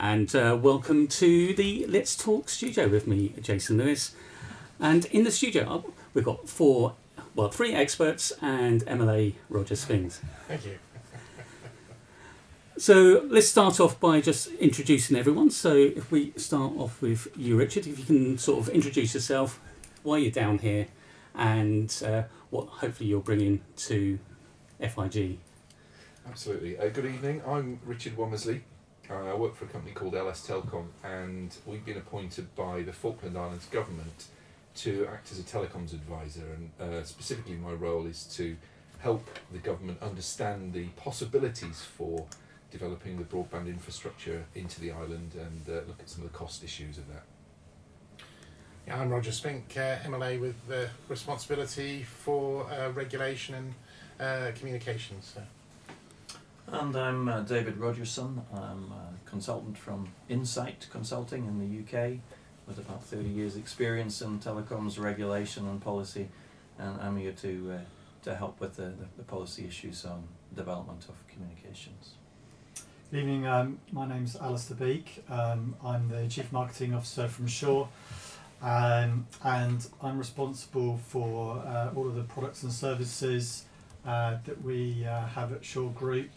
and welcome to the Let's Talk studio with me, Jason Lewis. And in the studio, we've got three experts and MLA Roger Spings. Thank you. So let's start off by just introducing everyone. So if we start off with you, Richard, if you can sort of introduce yourself, why you're down here, and what hopefully you're bringing to FIG. Absolutely. Good evening. I'm Richard Womersley. I work for a company called LS Telecom, and we've been appointed by the Falkland Islands government to act as a telecoms advisor, and specifically my role is to help the government understand the possibilities for developing the broadband infrastructure into the island and look at some of the cost issues of that. Yeah, I'm Roger Spink, MLA with responsibility for regulation and communications. So. And I'm David Rogerson. I'm a consultant from Insight Consulting in the UK with about 30 years experience in telecoms regulation and policy, and I'm here to help with the policy issues on development of communications. Good evening, my name's Alistair Beek. I'm the Chief Marketing Officer from Shaw, and I'm responsible for all of the products and services that we have at Shaw Group,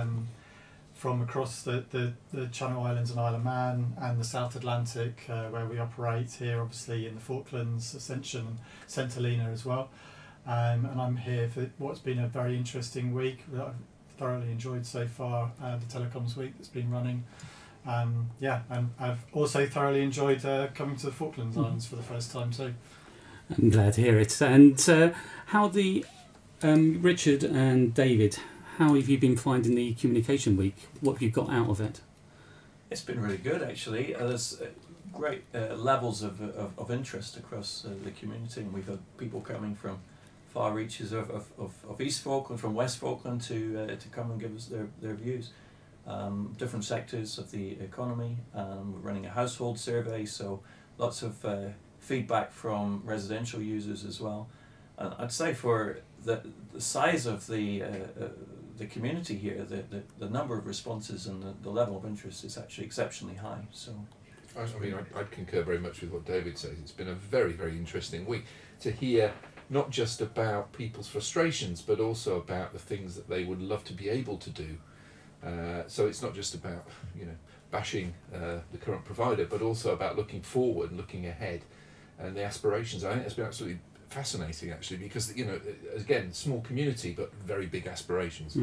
from across the Channel Islands and Isle of Man and the South Atlantic, where we operate here, obviously in the Falklands, Ascension and St Helena as well. And I'm here for what's been a very interesting week that I've thoroughly enjoyed so far, the Telecoms Week that's been running. And I've also thoroughly enjoyed coming to the Falklands Islands for the first time too. I'm glad to hear it. And how the Richard and David, how have you been finding the Communication Week? What have you got out of it? It's been really good, actually. There's great levels of interest across the community, and we've had people coming from far reaches of East Falkland, from West Falkland to come and give us their views. Different sectors of the economy. We're running a household survey, so lots of feedback from residential users as well. And I'd say for the size of the community here, the number of responses and the level of interest is actually exceptionally high. So, I'd concur very much with what David says. It's been a very, very interesting week to hear not just about people's frustrations, but also about the things that they would love to be able to do. So it's not just about bashing the current provider, but also about looking forward and looking ahead, and the aspirations. I think it's been absolutely fascinating, actually, because again, small community but very big aspirations.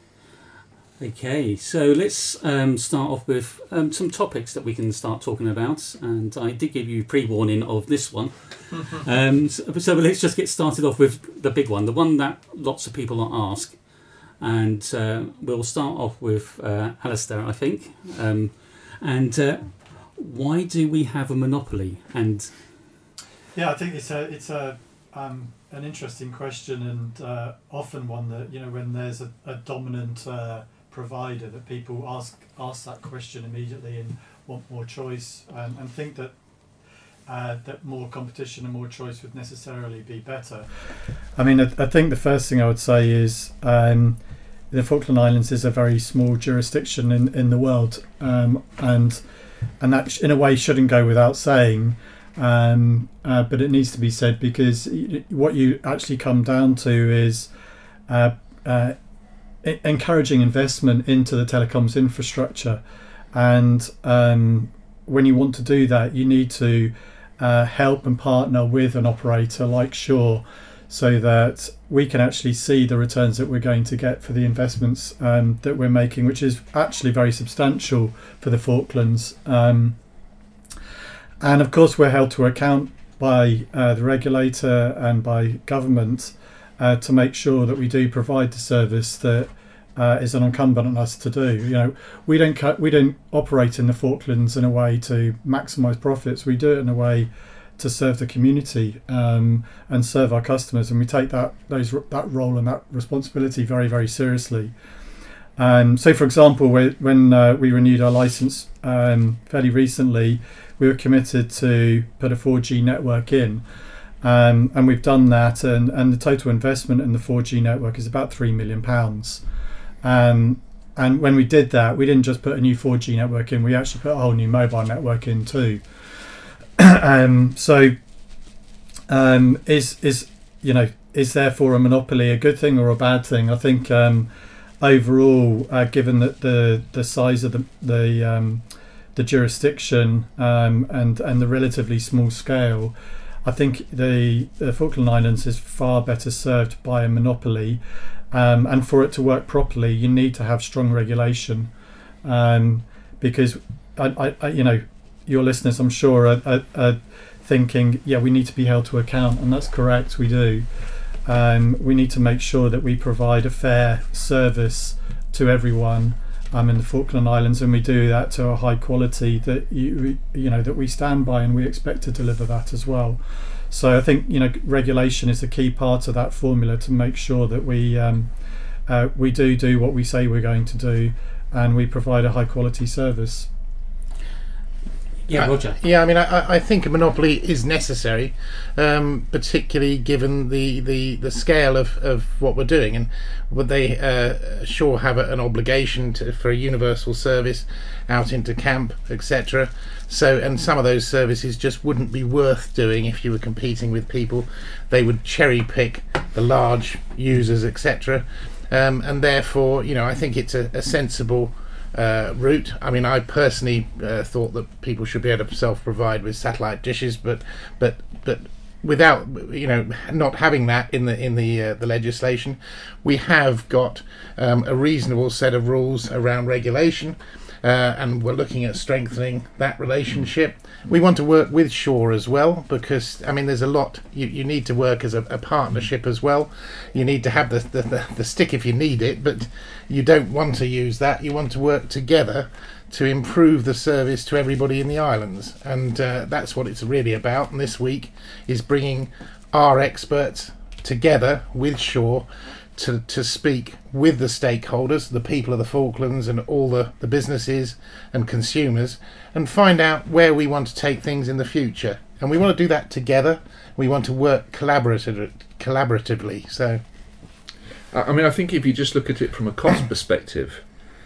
Okay, so let's start off with some topics that we can start talking about, and I did give you pre-warning of this one. So let's just get started off with the big one, the one that lots of people ask, and we'll start off with Alistair, I think. Why do we have a monopoly? And yeah, I think it's an interesting question, and often one that when there's a dominant provider, that people ask that question immediately and want more choice, and think that more competition and more choice would necessarily be better. I mean, I think the first thing I would say is the Falkland Islands is a very small jurisdiction in the world, and that in a way shouldn't go without saying. But it needs to be said, because what you actually come down to is encouraging investment into the telecoms infrastructure, and when you want to do that, you need to help and partner with an operator like Shaw, so that we can actually see the returns that we're going to get for the investments that we're making, which is actually very substantial for the Falklands. And of course, we're held to account by the regulator and by government to make sure that we do provide the service that is incumbent on us to do. We don't operate in the Falklands in a way to maximise profits. We do it in a way to serve the community and serve our customers, and we take that role and that responsibility very, very seriously. So, for example, when we renewed our licence fairly recently, we were committed to put a 4G network in, and we've done that, and the total investment in the 4G network is about £3 million. And and when we did that, we didn't just put a new 4G network in, we actually put a whole new mobile network in too. Is therefore a monopoly a good thing or a bad thing? I think overall, given that the size of the jurisdiction and the relatively small scale, I think the Falkland Islands is far better served by a monopoly, and for it to work properly, you need to have strong regulation, because your listeners, I'm sure, are thinking, yeah, we need to be held to account, and that's correct, we do. We need to make sure that we provide a fair service to everyone in the Falkland Islands, and we do that to a high quality that that we stand by, and we expect to deliver that as well. So I think regulation is a key part of that formula to make sure that we do what we say we're going to do, and we provide a high quality service. Yeah, Roger. Yeah, I mean, I think a monopoly is necessary, particularly given the scale of what we're doing, and would they sure have an obligation for a universal service out into camp, etc. So, and some of those services just wouldn't be worth doing if you were competing with people. They would cherry pick the large users, etc. And therefore, I think it's a sensible route. I mean, I personally thought that people should be able to self-provide with satellite dishes, but without not having that in the legislation, we have got a reasonable set of rules around regulation, and we're looking at strengthening that relationship. We want to work with Shaw as well, because I mean, there's a lot you need to work as a partnership as well. You need to have the stick if you need it, but you don't want to use that. You want to work together to improve the service to everybody in the islands, and that's what it's really about. And this week is bringing our experts together with Shaw to speak with the stakeholders, the people of the Falklands, and all the businesses and consumers, and find out where we want to take things in the future. And we want to do that together. We want to work collaboratively. So, I mean, I think if you just look at it from a cost perspective,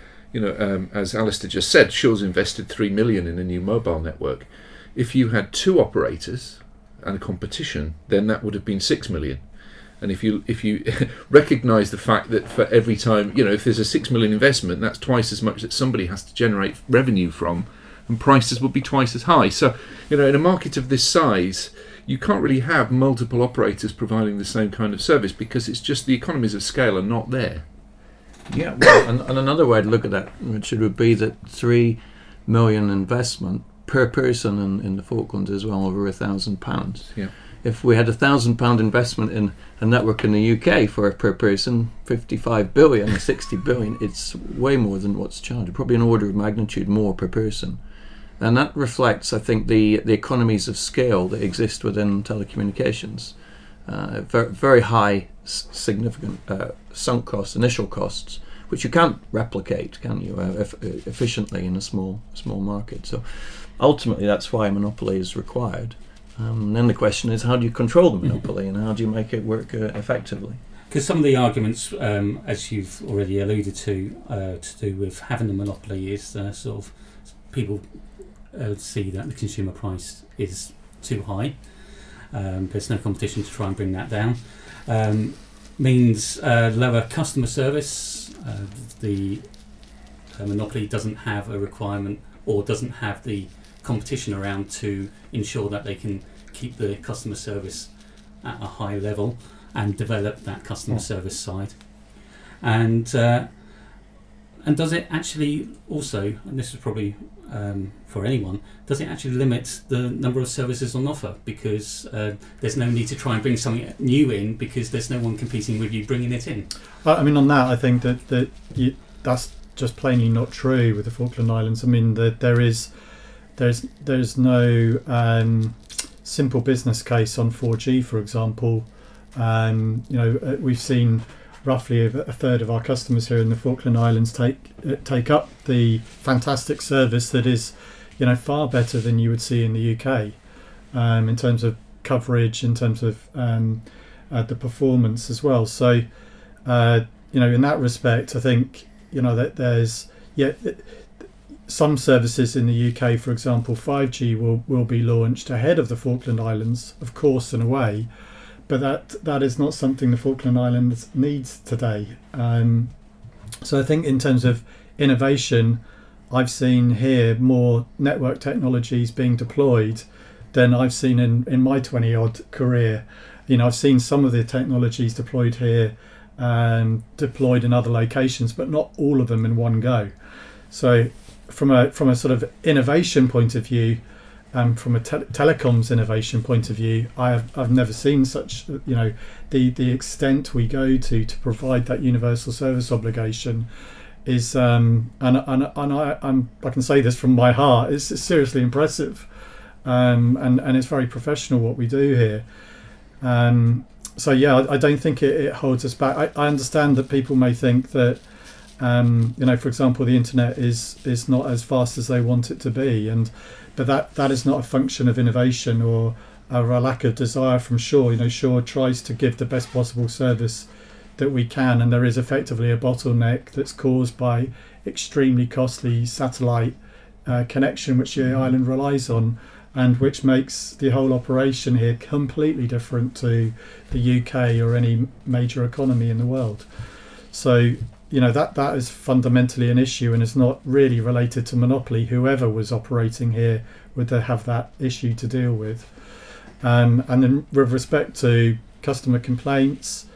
as Alistair just said, Shaw's invested $3 million in a new mobile network. If you had two operators and a competition, then that would have been $6 million. And if you recognise the fact that for every time, if there's a $6 million investment, that's twice as much that somebody has to generate revenue from, and prices would be twice as high. So, in a market of this size, you can't really have multiple operators providing the same kind of service, because it's just the economies of scale are not there. Yeah, well, and another way to look at that, Richard, would be that $3 million investment per person in the Falklands is well over £1,000. Yeah. If we had £1,000 investment in a network in the UK per person, 55 billion, 60 billion, it's way more than what's charged, probably an order of magnitude more per person. And that reflects, I think, the economies of scale that exist within telecommunications. Very, very high, significant sunk costs, initial costs, which you can't replicate, can you, efficiently in a small market. So ultimately, that's why a monopoly is required. Then the question is, how do you control the monopoly, and how do you make it work effectively? Because some of the arguments, as you've already alluded to do with having the monopoly is sort of people see that the consumer price is too high. There's no competition to try and bring that down. Means lower customer service. The monopoly doesn't have a requirement, or doesn't have the competition around to ensure that they can keep the customer service at a high level and develop that customer service side. And does it actually also, and this is probably for anyone, does it actually limit the number of services on offer? Because there's no need to try and bring something new in, because there's no one competing with you bringing it in. I mean, on that, I think that's just plainly not true with the Falkland Islands. I mean, there's no simple business case on 4G, for example. We've seen roughly a third of our customers here in the Falkland Islands take up the fantastic service that is, far better than you would see in the UK, in terms of coverage, in terms of the performance as well. So, in that respect, I think that there's some services in the UK, for example, 5G will be launched ahead of the Falkland Islands, of course, in a way, but that is not something the Falkland Islands needs today. So I think in terms of innovation, I've seen here more network technologies being deployed than I've seen in my 20-odd career. I've seen some of the technologies deployed here and deployed in other locations, but not all of them in one go. So from a sort of innovation point of view, from a telecoms innovation point of view, I've never seen such, the extent we go to provide that universal service obligation is, and I can say this from my heart, it's seriously impressive, and it's very professional what we do here. So yeah, I don't think it holds us back. I understand that people may think that, for example, the internet is not as fast as they want it to be, but that is not a function of innovation or a lack of desire from Shaw. Shaw tries to give the best possible service that we can, and there is effectively a bottleneck that's caused by extremely costly satellite connection which the island relies on, and which makes the whole operation here completely different to the UK or any major economy in the world. So that is fundamentally an issue, and it's not really related to monopoly. Whoever was operating here would have that issue to deal with. And then with respect to customer complaints,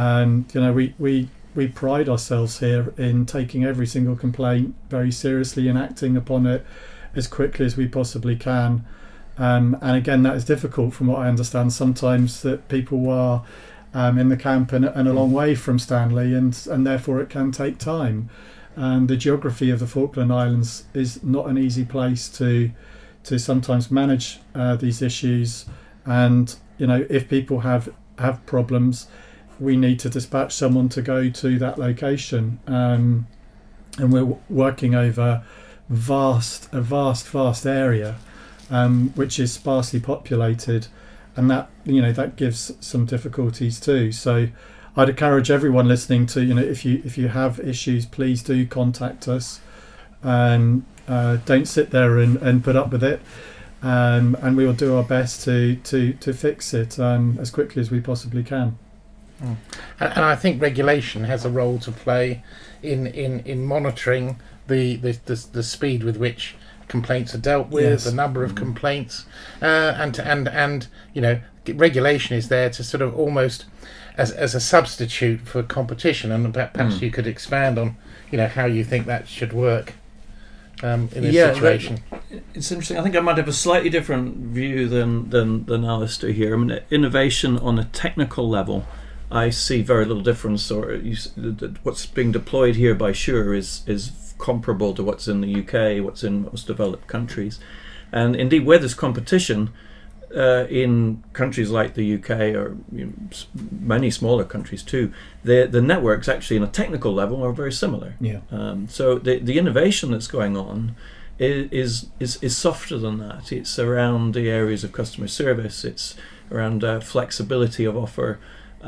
we pride ourselves here in taking every single complaint very seriously and acting upon it as quickly as we possibly can. And again, that is difficult from what I understand sometimes, that people are in the camp and a long way from Stanley, and therefore it can take time. And the geography of the Falkland Islands is not an easy place to sometimes manage these issues. And if people have problems, we need to dispatch someone to go to that location. And we're working over a vast area, which is sparsely populated, and that gives some difficulties too. So I'd encourage everyone listening to, if you have issues, please do contact us, and don't sit there and put up with it, and we will do our best to fix it as quickly as we possibly can. And I think regulation has a role to play in monitoring the speed with which complaints are dealt with, yes. The number of complaints, and regulation is there to sort of almost as a substitute for competition. And perhaps you could expand on how you think that should work in this situation. It's interesting. I think I might have a slightly different view than Alistair here. I mean, innovation on a technical level, I see very little difference, or what's being deployed here by Shure is comparable to what's in the UK, what's in most developed countries. And indeed, where there's competition in countries like the UK, or many smaller countries too, the networks actually, on a technical level, are very similar. Yeah. So the innovation that's going on is softer than that. It's around the areas of customer service. It's around flexibility of offer.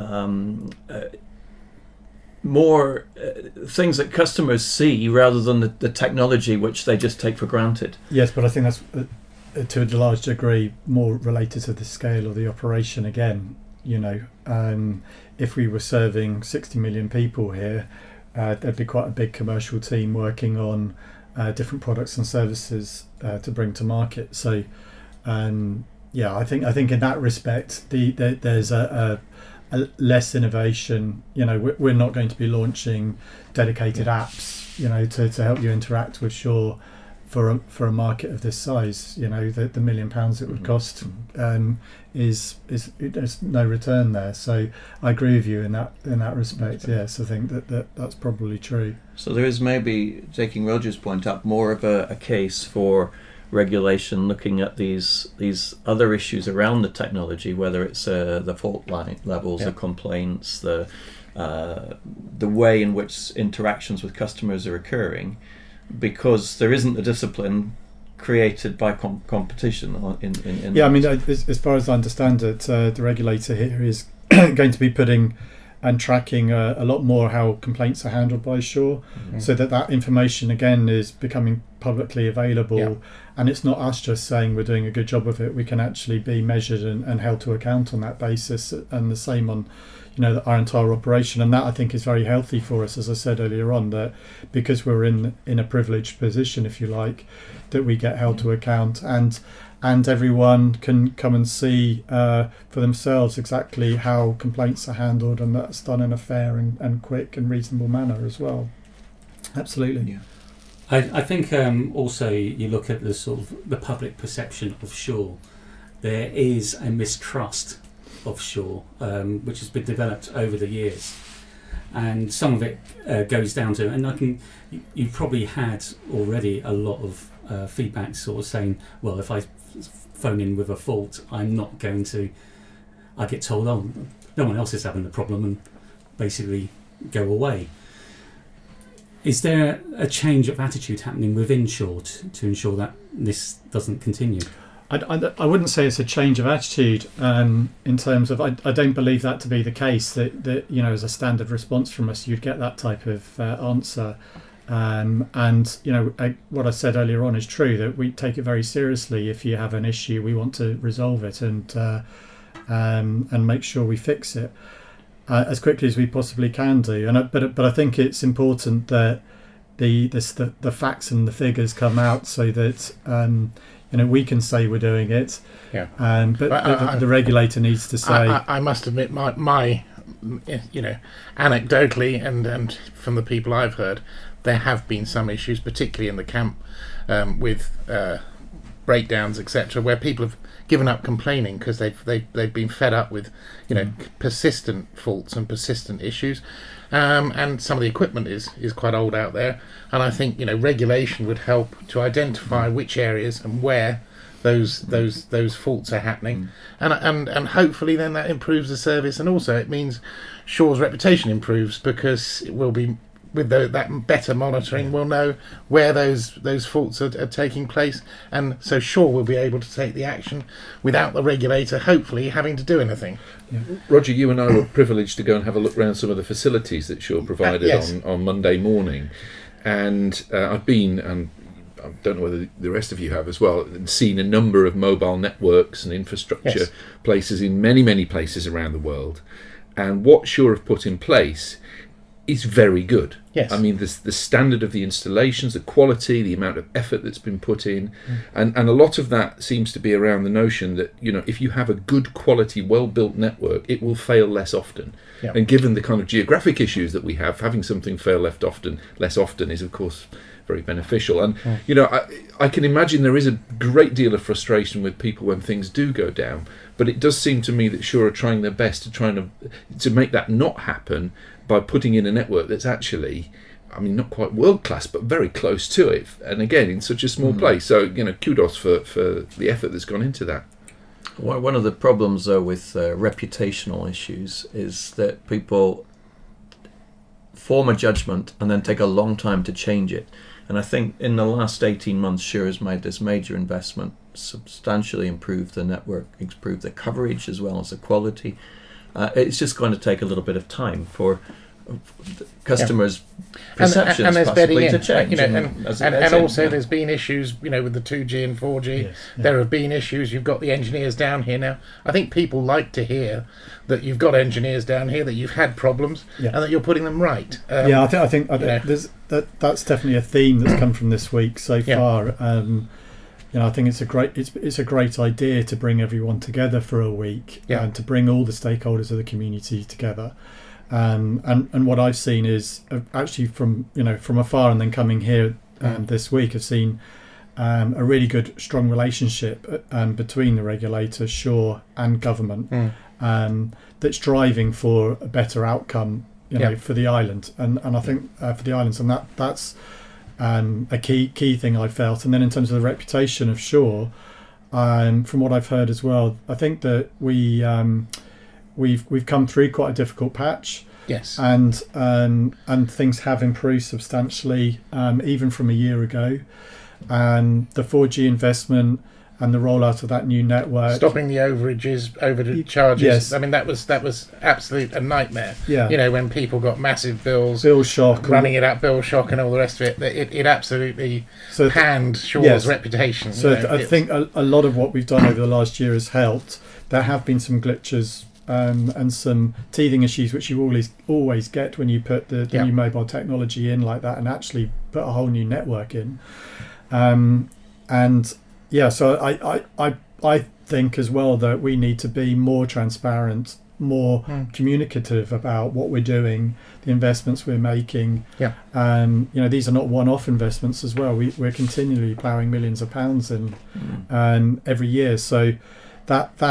More things that customers see rather than the technology which they just take for granted. Yes, but I think that's to a large degree more related to the scale of the operation again. If we were serving 60 million people here, there'd be quite a big commercial team working on different products and services to bring to market. So I think in that respect there's a less innovation. We're not going to be launching dedicated apps, to help you interact with Shaw for a market of this size. The £1 million it would cost there's no return there. So I agree with you in that respect. Yes, I think that's probably true. So there is, maybe taking Roger's point up, more of a case for regulation, looking at these other issues around the technology, whether it's the fault line levels, the complaints, the way in which interactions with customers are occurring, because there isn't the discipline created by competition. I mean, as far as I understand it, the regulator here is going to be putting and tracking a lot more how complaints are handled by Shore, so that information again is becoming publicly available, and it's not us just saying we're doing a good job of it. We can actually be measured and held to account on that basis, and the same on our entire operation. And that, I think, is very healthy for us, as I said earlier on, that because we're in a privileged position, if you like, that we get held to account, and everyone can come and see for themselves exactly how complaints are handled, and that's done in a fair and quick and reasonable manner as well. Absolutely. Yeah. I think also you look at the sort of the public perception of Shore. There is a mistrust of Shore, which has been developed over the years, and some of it goes down to, and you've probably had already a lot of feedback sort of saying, well, if I phone in with a fault, I'm not going to, I get told, oh, no one else is having the problem, and basically go away. Is there a change of attitude happening within Shore to ensure that this doesn't continue? I wouldn't say it's a change of attitude in terms of, I don't believe that to be the case, that as a standard response from us you'd get that type of answer. What I said earlier on is true, that we take it very seriously. If you have an issue, we want to resolve it and make sure we fix it as quickly as we possibly can do. But I think it's important that the facts and the figures come out so that we can say we're doing it. Yeah. But the regulator needs to say. I must admit, my anecdotally and from the people I've heard, there have been some issues, particularly in the camp, with breakdowns, etc., where people have given up complaining because they've been fed up with persistent faults and persistent issues, and some of the equipment is quite old out there, and I think regulation would help to identify which areas and where those faults are happening, and hopefully then that improves the service, and also it means Shore's reputation improves because it will be. With that better monitoring, we'll know where those faults are taking place, and so Shore will be able to take the action without the regulator hopefully having to do anything. Yeah. Roger, you and I were privileged to go and have a look around some of the facilities that Shore provided yes. on Monday morning, and I've been, and I don't know whether the rest of you have as well, seen a number of mobile networks and infrastructure yes. places in many places around the world, and what Shore have put in place is very good. Yes. I mean, the standard of the installations, the quality, the amount of effort that's been put in, and a lot of that seems to be around the notion that, if you have a good quality, well-built network, it will fail less often. Yeah. And given the kind of geographic issues that we have, having something fail less often is, of course, very beneficial. And, I can imagine there is a great deal of frustration with people when things do go down, but it does seem to me that Shore are trying their best to make that not happen by putting in a network that's actually, not quite world class, but very close to it, and again in such a small place. So kudos for the effort that's gone into that. One of the problems though with reputational issues is that people form a judgment and then take a long time to change it. And I think in the last 18 months, Shore has made this major investment, substantially improved the network, improved the coverage as well as the quality. It's just going to take a little bit of time for customers' perceptions and there's possibly bedding to in, change. and also there's been issues, with the 2G and 4G. Yes, yeah. There have been issues. You've got the engineers down here now. I think people like to hear that you've got engineers down here, that you've had problems, and that you're putting them right. I think there's that's definitely a theme that's come from this week so far. I think it's a great idea to bring everyone together for a week and to bring all the stakeholders of the community together. And what I've seen is actually from afar and then coming here this week, I've seen a really good, strong relationship between the regulator, Shore, and government that's driving for a better outcome, for the island. And I think for the islands, and that's a key thing I felt. And then in terms of the reputation of Shore, from what I've heard as well, I think that we've come through quite a difficult patch. Yes. And things have improved substantially, even from a year ago. And the 4G investment and the rollout of that new network. Stopping the overcharges. Yes. I mean, that was absolute a nightmare. Yeah. You know, when people got massive bills, Bill shock. running it up, bill shock, and all the rest of it. It absolutely panned Shore's yes. reputation. So I think a lot of what we've done over the last year has helped. There have been some glitches and some teething issues, which you always get when you put the new mobile technology in like that and actually put a whole new network in. So I think as well that we need to be more transparent, more communicative about what we're doing, the investments we're making. Yeah. These are not one-off investments as well. We're continually ploughing millions of pounds in every year. So that's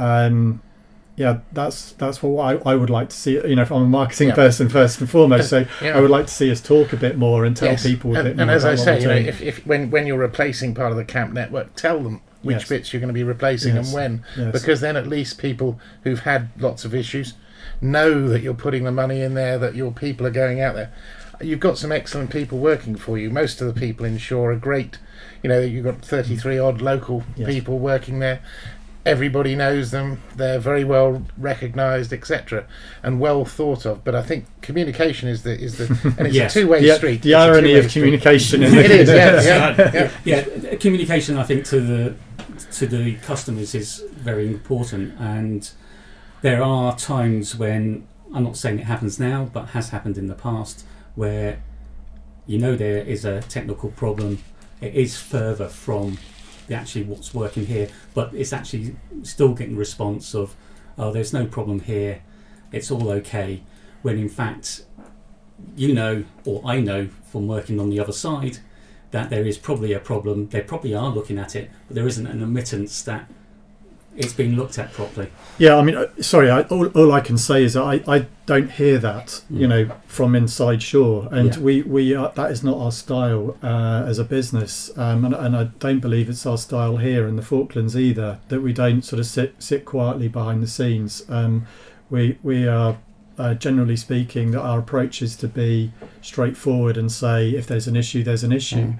what I would like to see. You know, if I'm a marketing person first and foremost, so I would like to see us talk a bit more and tell people a bit more. And as I about say, what we're if when you're replacing part of the camp network, tell them which bits you're going to be replacing and when, because then at least people who've had lots of issues know that you're putting the money in there, that your people are going out there. You've got some excellent people working for you. Most of the people in Shore are great. You know, you've got 33 odd local people working there. Everybody knows them. They're very well recognised, etc., and well thought of. But I think communication is the and it's a two-way street. The irony of communication. It is. Communication, I think, to the customers is very important, and there are times when, I'm not saying it happens now, but has happened in the past, where there is a technical problem. It is further from actually what's working here, but it's actually still getting response of, oh, there's no problem here, it's all okay, when in fact or I know from working on the other side that there is probably a problem. They probably are looking at it, but there isn't an admittance that it's been looked at properly. Yeah, I mean, all I can say is that I don't hear that, from inside Shore, and we are, that is not our style as a business, and I don't believe it's our style here in the Falklands either. That we don't sort of sit quietly behind the scenes. We are generally speaking that our approach is to be straightforward and say if there's an issue, there's an issue.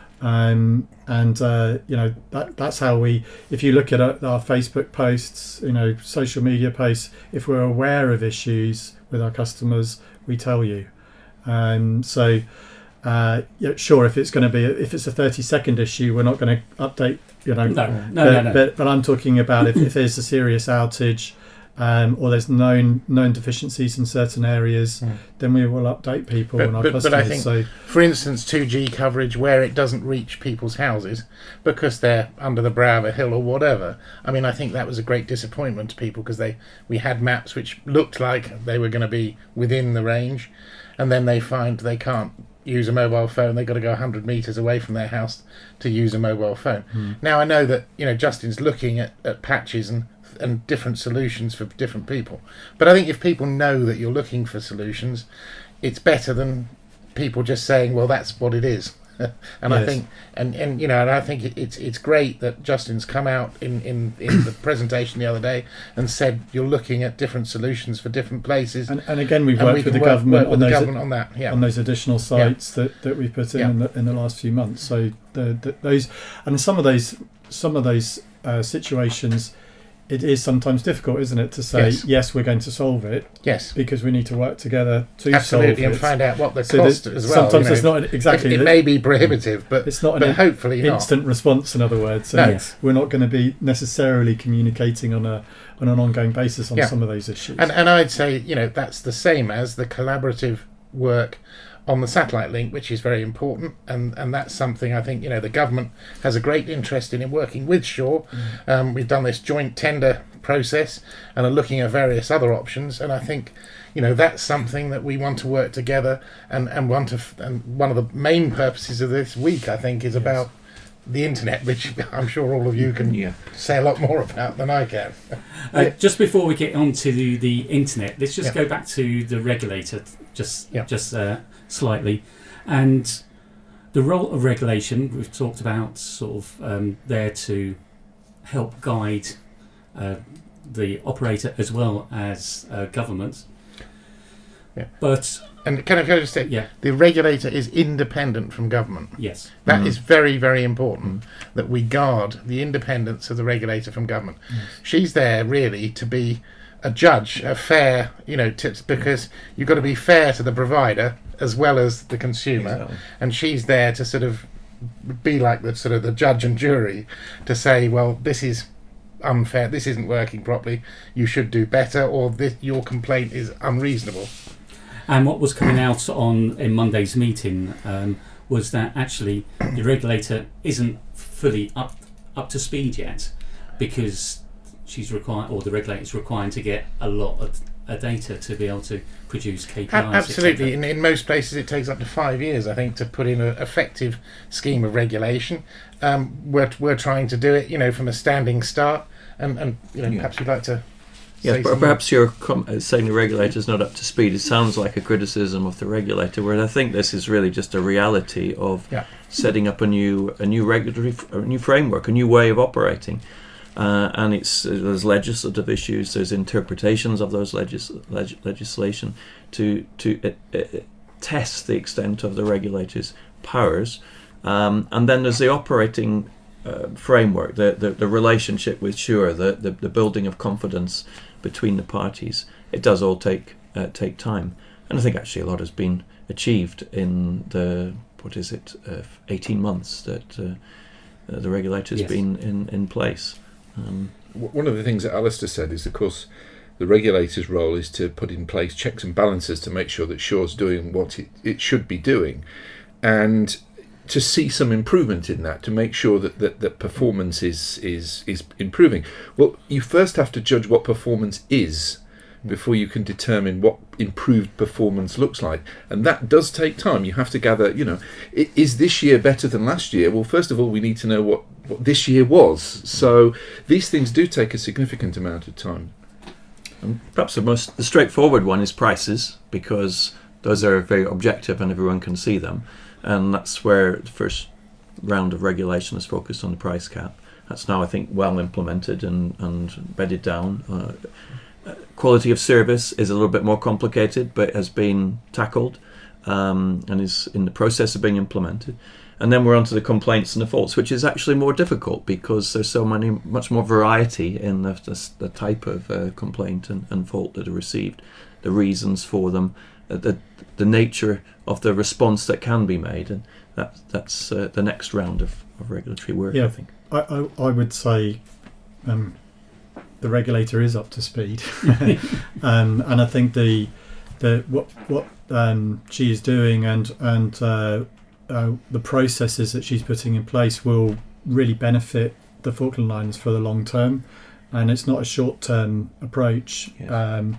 That's how if you look at our Facebook posts, social media posts, if we're aware of issues with our customers, we tell you. Sure, if it's a 30-second issue, we're not going to update, No. But I'm talking about if there's a serious outage, or there's known deficiencies in certain areas, then we will update people and our customers. But I think, for instance, 2G coverage where it doesn't reach people's houses because they're under the brow of a hill or whatever. I mean, I think that was a great disappointment to people because we had maps which looked like they were going to be within the range, and then they find they can't use a mobile phone. They've got to go 100 metres away from their house to use a mobile phone. Now I know that Justin's looking at patches and different solutions for different people, but I think if people know that you're looking for solutions, it's better than people just saying, well, that's what it is. And I think and I think it's great that Justin's come out in the presentation the other day and said you're looking at different solutions for different places, and again we've worked with the government on that on those additional sites that we put in the last few months. So those and some of those situations, it is sometimes difficult, isn't it, to say yes, we're going to solve it. Yes, because we need to work together to absolutely solve it and find out what the cost as well. Sometimes it's not exactly. It may be prohibitive, but it's not hopefully instant response. In other words, so we're not going to be necessarily communicating on an ongoing basis on some of those issues. And I'd say that's the same as the collaborative work on the satellite link, which is very important, and that's something I think the government has a great interest in working with Shore. We've done this joint tender process and are looking at various other options, and I think that's something that we want to work together and one of the main purposes of this week, I think, is about the internet, which I'm sure all of you can say a lot more about than I can. Just before we get on to the internet, let's just go back to the regulator just slightly, and the role of regulation. We've talked about sort of there to help guide the operator as well as government. Yeah. But And can I just say, yeah, the regulator is independent from government. yes, That is very, very important, that we guard the independence of the regulator from government. She's there really to be a judge, a fair, because you've got to be fair to the provider as well as the consumer. Exactly. And she's there to sort of be like the sort of the judge and jury to say, well, this is unfair, this isn't working properly, you should do better, or your complaint is unreasonable. and what was coming out in Monday's meeting was that actually the regulator isn't fully up to speed yet, because she's required, or the regulator is required to get a lot of data to be able to produce KPIs. Absolutely. etc. In most places, it takes up to 5 years, I think, to put in an effective scheme of regulation. We're trying to do it, from a standing start, and perhaps you'd like to. Yes, say but something. perhaps you're saying the regulator's not up to speed. It sounds like a criticism of the regulator, where I think this is really just a reality of setting up a new regulatory, a new framework, a new way of operating. And there's legislative issues, there's interpretations of those legislation to test the extent of the regulator's powers, and then there's the operating framework, the relationship with Sure, the building of confidence between the parties. It does all take time, and I think actually a lot has been achieved in the 18 months that the regulator's been in place. One of the things that Alistair said is, of course, the regulator's role is to put in place checks and balances to make sure that Sure's doing what it should be doing, and to see some improvement in that, to make sure that performance is improving. Well, you first have to judge what performance is before you can determine what improved performance looks like, and that does take time. You have to gather, is this year better than last year? Well, first of all, we need to know what this year was. So these things do take a significant amount of time. And perhaps the straightforward one is prices, because those are very objective and everyone can see them, and that's where the first round of regulation is focused on the price cap. That's now, I think, well implemented and bedded down. Quality of service is a little bit more complicated, but has been tackled and is in the process of being implemented. And then we're on to the complaints and the faults, which is actually more difficult because there's much more variety in the type of complaint and fault that are received, the reasons for them, the nature of the response that can be made, and that's the next round of regulatory work. Yeah, I think. I would say the regulator is up to speed, and I think what she is doing and the processes that she's putting in place will really benefit the Falkland Islands for the long term, and it's not a short-term approach. And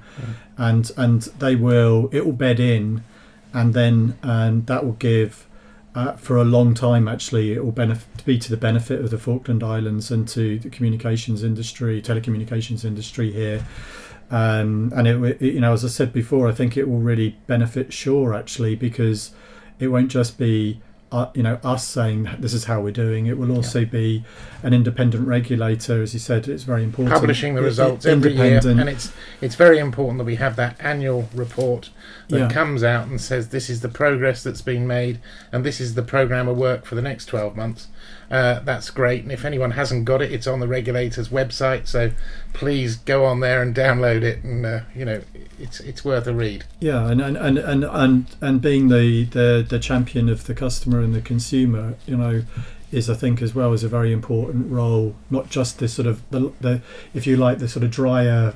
it will bed in, and then that will give for a long time. Actually, it will be to the benefit of the Falkland Islands and to the telecommunications industry here. And it, as I said before, I think it will really benefit Sure actually, because it won't just be us saying this is how we're doing. It will also be an independent regulator, as you said. It's very important, publishing the results every year, and it's very important that we have that annual report that comes out and says this is the progress that's been made and this is the programme of work for the next 12 months. That's great, and if anyone hasn't got it, it's on the regulator's website, so please go on there and download it, and it's worth a read. Yeah, and being the champion of the customer and the consumer, is, I think, as well, is a very important role. Not just the sort of the if you like, the sort of drier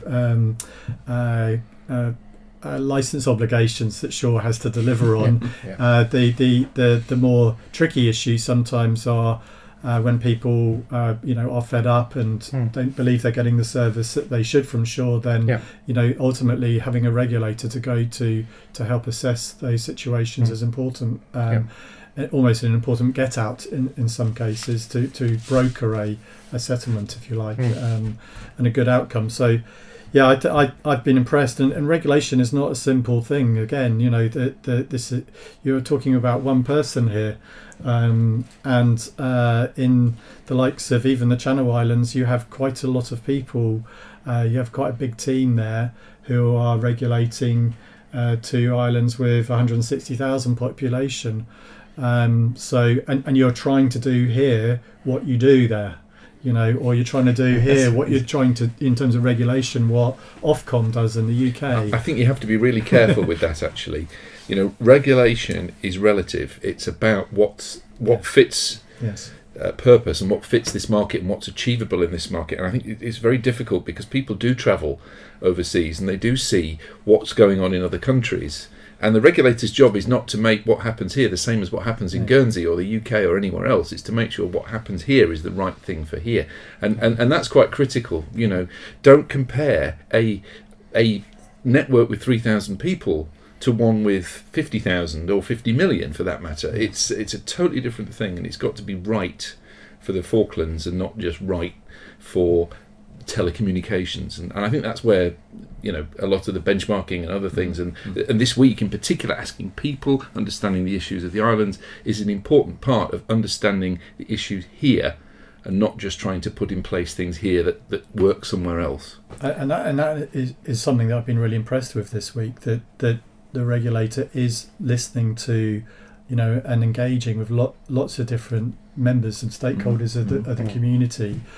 license obligations that Sure has to deliver on. The more tricky issues sometimes are when people are fed up and don't believe they're getting the service that they should from Sure. Then ultimately having a regulator to go to help assess those situations is important. Almost an important get out in some cases to broker a settlement, if you like, and a good outcome. So I've been impressed, and regulation is not a simple thing. Again, you're talking about one person here, and in the likes of even the Channel Islands, you have quite a lot of people. You have quite a big team there who are regulating to islands with 160,000 population. And you're trying to do here what you do there, or you're trying to do here what you're trying to, in terms of regulation, what Ofcom does in the UK. I think you have to be really careful with that, actually. Regulation is relative. It's about what fits purpose and what fits this market and what's achievable in this market. And I think it's very difficult because people do travel overseas and they do see what's going on in other countries. And the regulator's job is not to make what happens here the same as what happens in Guernsey or the UK or anywhere else. It's to make sure what happens here is the right thing for here. And that's quite critical. Don't compare a network with 3,000 people to one with 50,000 or 50 million for that matter. It's a totally different thing, and it's got to be right for the Falklands and not just right for telecommunications. And I think that's where a lot of the benchmarking and other things and this week in particular, asking people, understanding the issues of the islands is an important part of understanding the issues here and not just trying to put in place things here that work somewhere else. And that is something that I've been really impressed with this week, that the regulator is listening to and engaging with lots of different members and stakeholders of the community,